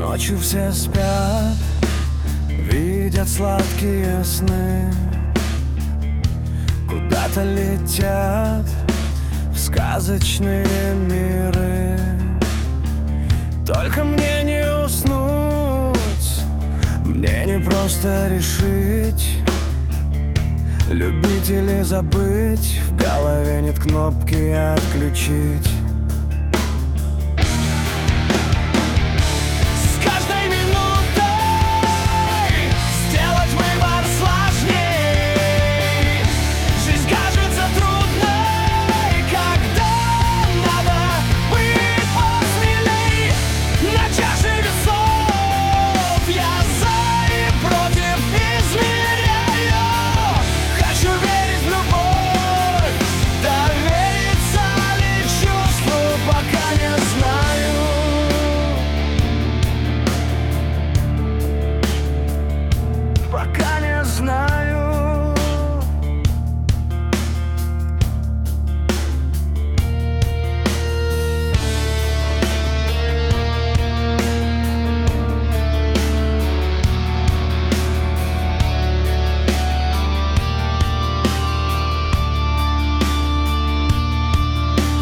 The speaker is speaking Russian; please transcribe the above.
Ночью все спят, видят сладкие сны, куда-то летят в сказочные миры. Только мне не уснуть, мне не просто решить, любить или забыть. В голове нет кнопки отключить.